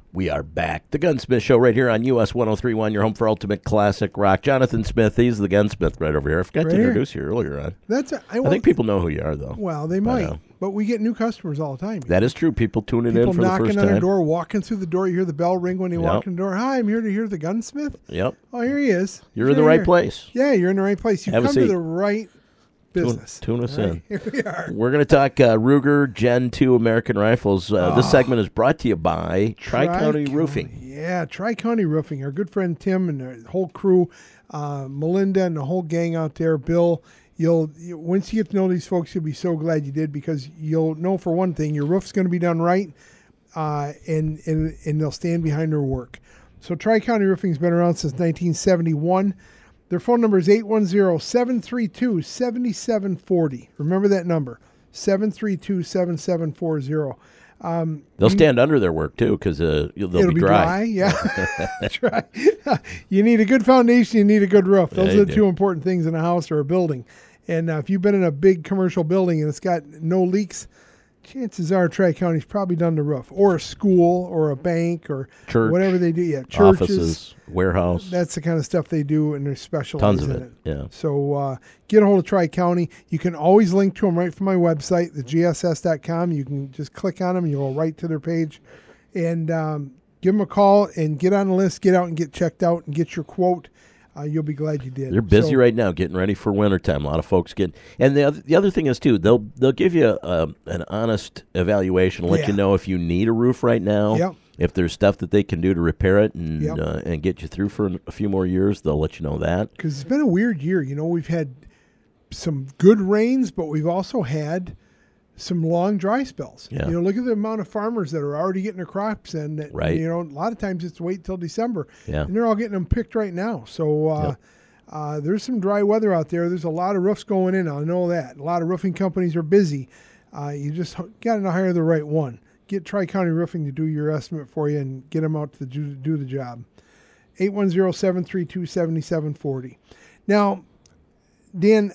We are back. The Gunsmith Show right here on US 103.1, your home for ultimate classic rock. Jonathan Smith, he's the gunsmith right over here. I forgot to introduce you earlier on. I think people know who you are, though. Well, they might, but we get new customers all the time. That is true. People tuning in for the first time. People knocking on the door, walking through the door. You hear the bell ring when they walk in the door. Hi, I'm here to hear the gunsmith. Yep. Oh, here he is. You're in the right place. Yeah, you're in the right place. You come to the right business. Tune us in. Here we are. We're going to talk Ruger Gen 2 American Rifles. This segment is brought to you by Tri-County Roofing. Yeah, Tri-County Roofing. Our good friend Tim and the whole crew, Melinda and the whole gang out there. Bill, once you get to know these folks, you'll be so glad you did, because you'll know, for one thing, your roof's going to be done right, and they'll stand behind their work. So Tri-County Roofing's been around since 1971. Their phone number is 810-732-7740. Remember that number, 732-7740. They'll stand under their work, too, because they'll be dry. Yeah. Dry. You need a good foundation. You need a good roof. Those are the two important things in a house or a building. And if you've been in a big commercial building and it's got no leaks, chances are Tri-County's probably done the roof, or a school or a bank or church, whatever they do. Yeah, churches, offices, warehouse. That's the kind of stuff they do, and they're specialized in it. Yeah. So get a hold of Tri-County. You can always link to them right from my website, thegss.com. You can just click on them and you'll go right to their page. And give them a call and get on the list, get out and get checked out and get your quote. You'll be glad you did. They're busy right now, getting ready for wintertime. A lot of folks and the other thing is too, they'll give you an honest evaluation, let you know if you need a roof right now. Yep. If there's stuff that they can do to repair it and get you through for a few more years, they'll let you know that. Because it's been a weird year. We've had some good rains, but we've also had some long dry spells. Yeah. Look at the amount of farmers that are already getting their crops in. That, right. A lot of times it's wait till December. Yeah. And they're all getting them picked right now. So there's some dry weather out there. There's a lot of roofs going in. I know that. A lot of roofing companies are busy. You just got to hire the right one. Get Tri-County Roofing to do your estimate for you and get them out to do the job. 810-732-7740. Now, Dan,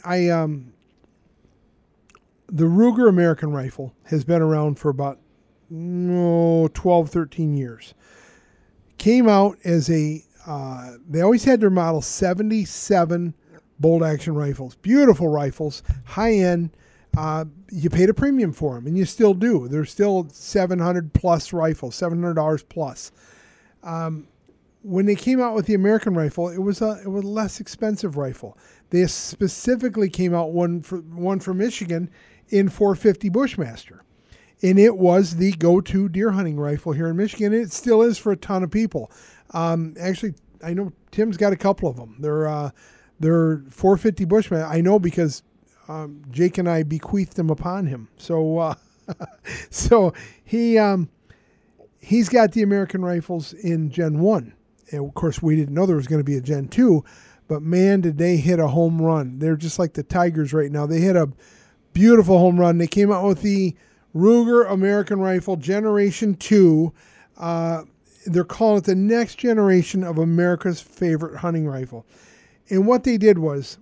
the Ruger American Rifle has been around for about 12, 13 years. Came out as they always had their model 77 bolt-action rifles. Beautiful rifles, high-end. You paid a premium for them, and you still do. They're still $700-plus rifles, $700-plus. When they came out with the American rifle, it was a less expensive rifle. They specifically came out one for Michigan in .450 Bushmaster, and it was the go-to deer hunting rifle here in Michigan. And it still is for a ton of people. Actually, I know Tim's got a couple of them. They're .450 Bushmaster. I know because Jake and I bequeathed them upon him. So he's got the American rifles in Gen 1. And of course, we didn't know there was going to be a Gen 2, but man, did they hit a home run. They're just like the Tigers right now. They hit a beautiful home run. They came out with the Ruger American Rifle Generation 2. They're calling it the next generation of America's favorite hunting rifle. And what they did was,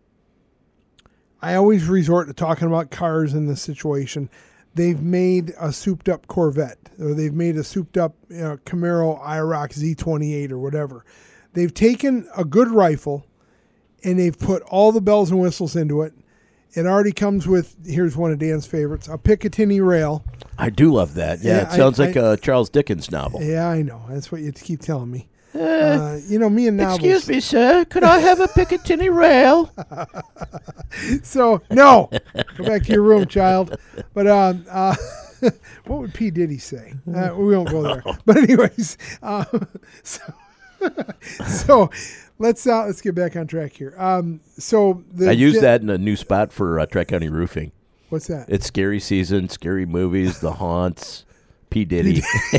I always resort to talking about cars in this situation. They've made a souped-up Corvette, or they've made a souped-up Camaro IROC Z28 or whatever. They've taken a good rifle, and they've put all the bells and whistles into it. It already comes with, here's one of Dan's favorites, a Picatinny rail. I do love that. Yeah, it sounds like a Charles Dickens novel. Yeah, I know. That's what you keep telling me. Me and novels. Excuse me, sir. Could I have a Picatinny rail? So, no. Go back to your room, child. But what would P. Diddy say? We won't go there. But anyways, so let's get back on track here. I used that in a new spot for Tri-County Roofing. What's that? It's scary season, scary movies, The Haunts, P. Diddy.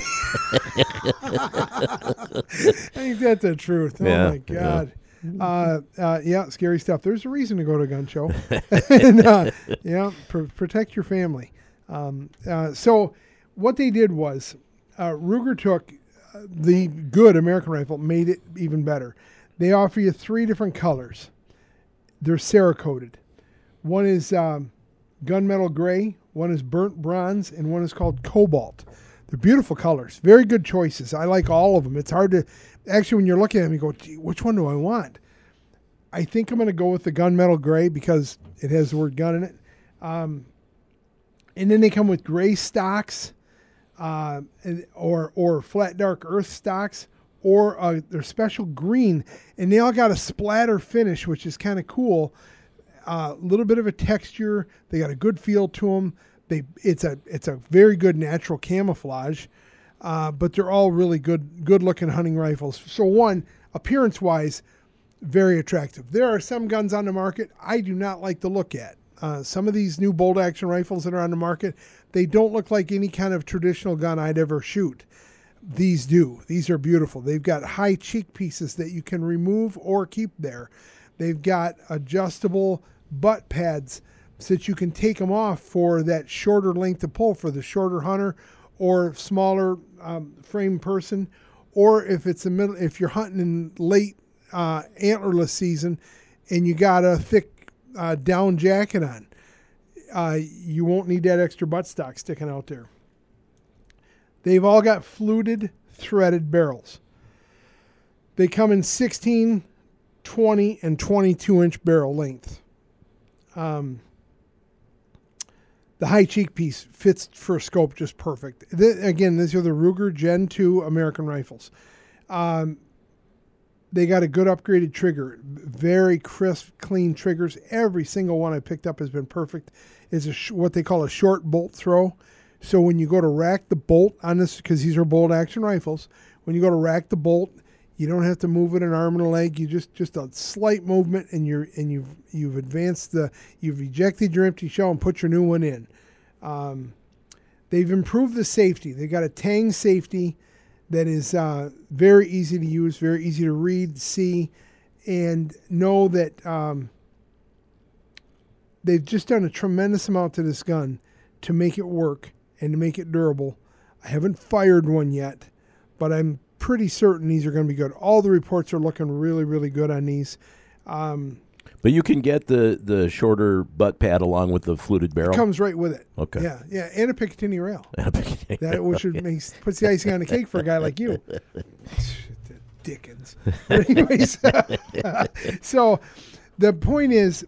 I think that's the truth. Oh, my God. Yeah, scary stuff. There's a reason to go to a gun show. And, protect your family. So what they did was Ruger took the good American rifle, made it even better. They offer you 3 different colors. They're Cerakoted. One is gunmetal gray, one is burnt bronze, and one is called cobalt. They're beautiful colors. Very good choices. I like all of them. It's hard to... Actually, when you're looking at them, you go, gee, which one do I want? I think I'm going to go with the gunmetal gray because it has the word gun in it. And then they come with gray stocks or flat dark earth stocks, or they're special green, and they all got a splatter finish, which is kind of cool. A little bit of a texture. They got a good feel to them. It's a very good natural camouflage, but they're all really good looking hunting rifles. So one, appearance wise, very attractive. There are some guns on the market I do not like to look at. Some of these new bolt action rifles that are on the market, they don't look like any kind of traditional gun I'd ever shoot. These do. These are beautiful. They've got high cheek pieces that you can remove or keep there. They've got adjustable butt pads so that you can take them off for that shorter length of pull for the shorter hunter or smaller frame person, or if it's if you're hunting in late antlerless season and you got a thick down jacket on, you won't need that extra buttstock sticking out there. They've all got fluted, threaded barrels. They come in 16, 20, and 22-inch barrel length. The high cheek piece fits for a scope just perfect. Again, these are the Ruger Gen 2 American rifles. They got a good upgraded trigger. Very crisp, clean triggers. Every single one I picked up has been perfect. It's what they call a short bolt throw. So when you go to rack the bolt on this, because these are bolt action rifles, when you go to rack the bolt, you don't have to move it an arm and a leg. You just a slight movement, and you've advanced you've ejected your empty shell and put your new one in. They've improved the safety. They got a Tang safety that is very easy to use, very easy to read, see, and know that they've just done a tremendous amount to this gun to make it work and to make it durable. I haven't fired one yet, but I'm pretty certain these are going to be good. All the reports are looking really, really good on these. But you can get the shorter butt pad along with the fluted barrel? It comes right with it. Okay. Yeah, and a Picatinny rail. Puts the icing on the cake for a guy like you. Dickens. But anyways, so the point is,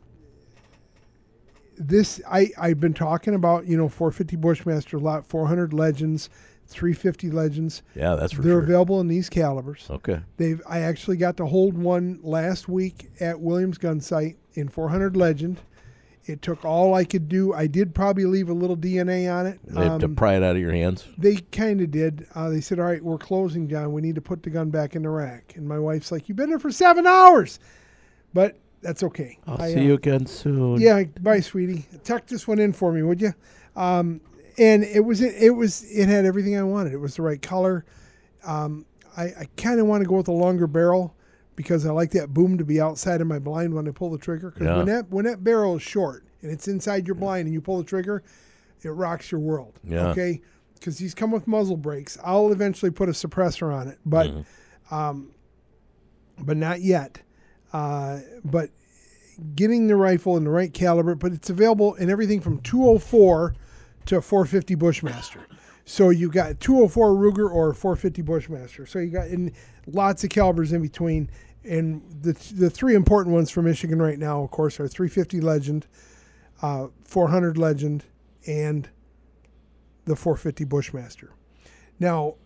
I've been talking about, 450 Bushmaster lot, 400 Legends, 350 Legends. Yeah, that's for They're sure. available in these calibers. Okay. I actually got to hold one last week at Williams Gun Sight in 400 Legend. It took all I could do. I did probably leave a little DNA on it. They had to pry it out of your hands? They kind of did. They said, all right, we're closing, John. We need to put the gun back in the rack. And my wife's like, you've been there for 7 hours. But that's okay. I'll see you again soon. Yeah, bye, sweetie. Tuck this one in for me, would you? And it had everything I wanted. It was the right color. I kind of want to go with a longer barrel because I like that boom to be outside of my blind when I pull the trigger. Because when that barrel is short and it's inside your blind and you pull the trigger, it rocks your world. Yeah. Okay? Because these come with muzzle brakes. I'll eventually put a suppressor on it, but not yet. But getting the rifle in the right caliber, but it's available in everything from 204 to 450 Bushmaster. So you got 204 Ruger or 450 Bushmaster. So you got in lots of calibers in between. And the three important ones for Michigan right now, of course, are 350 Legend, 400 Legend, and the 450 Bushmaster. Now,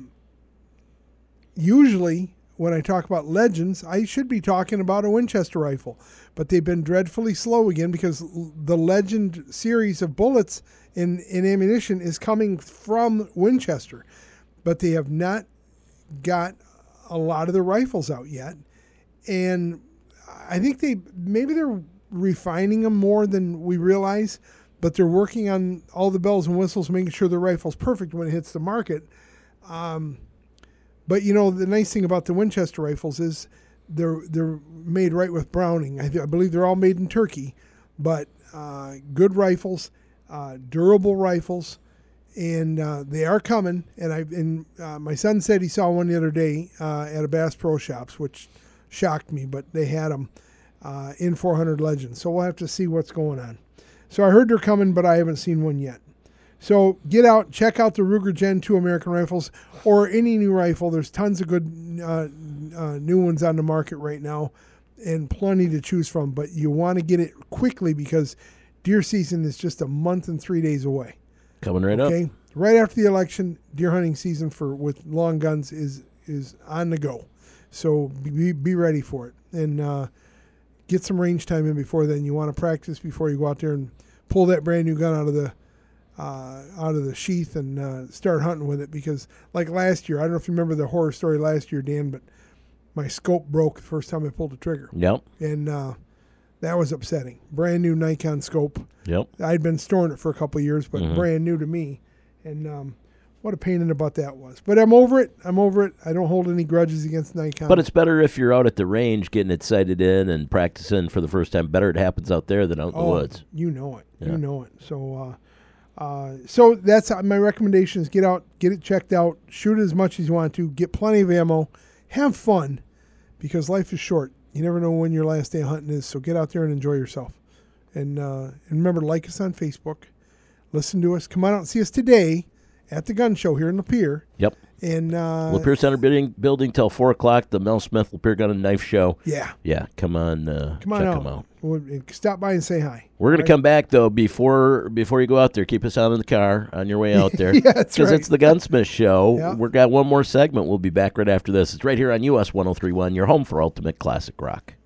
usually when I talk about Legends, I should be talking about a Winchester rifle, but they've been dreadfully slow again because the Legend series of bullets in ammunition is coming from Winchester, but they have not got a lot of the rifles out yet. And I think they're refining them more than we realize, but they're working on all the bells and whistles, making sure the rifle's perfect when it hits the market. But the nice thing about the Winchester rifles is they're made right with Browning. I believe they're all made in Turkey, but good rifles, durable rifles, and they are coming. And my son said he saw one the other day at a Bass Pro Shops, which shocked me, but they had them in 400 Legends. So we'll have to see what's going on. So I heard they're coming, but I haven't seen one yet. So get out, check out the Ruger Gen 2 American rifles or any new rifle. There's tons of good new ones on the market right now and plenty to choose from. But you want to get it quickly because deer season is just a month and 3 days away. Coming right up. Right after the election, deer hunting season with long guns is on the go. So be ready for it. And get some range time in before then. You want to practice before you go out there and pull that brand new gun out of the sheath and start hunting with it. Because like last year, I don't know if you remember the horror story last year, Dan, but my scope broke the first time I pulled the trigger. Yep. And that was upsetting. Brand new Nikon scope. Yep. I'd been storing it for a couple of years, but brand new to me. And what a pain in the butt that was. But I'm over it. I don't hold any grudges against Nikon. But it's better if you're out at the range getting it sighted in and practicing for the first time. Better it happens out there than out in the woods. You know it. Yeah. You know it. So that's my recommendation is get out, get it checked out, shoot it as much as you want to, get plenty of ammo, have fun, because life is short. You never know when your last day of hunting is, so get out there and enjoy yourself. And remember, like us on Facebook. Listen to us. Come on out and see us today at the gun show here in Lapeer. Yep. And Lapeer Center building till 4 o'clock. The Mel Smith Lapeer Gun and Knife Show. Yeah. Yeah. Come on. Come on check out. them out. Stop by and say hi. We're going to come back though before you go out there. Keep us out in the car on your way out there. Yeah, that's right. Because it's the Gunsmith Show. Yeah. We've got one more segment. We'll be back right after this. It's right here on US 103.1, your home for ultimate classic rock.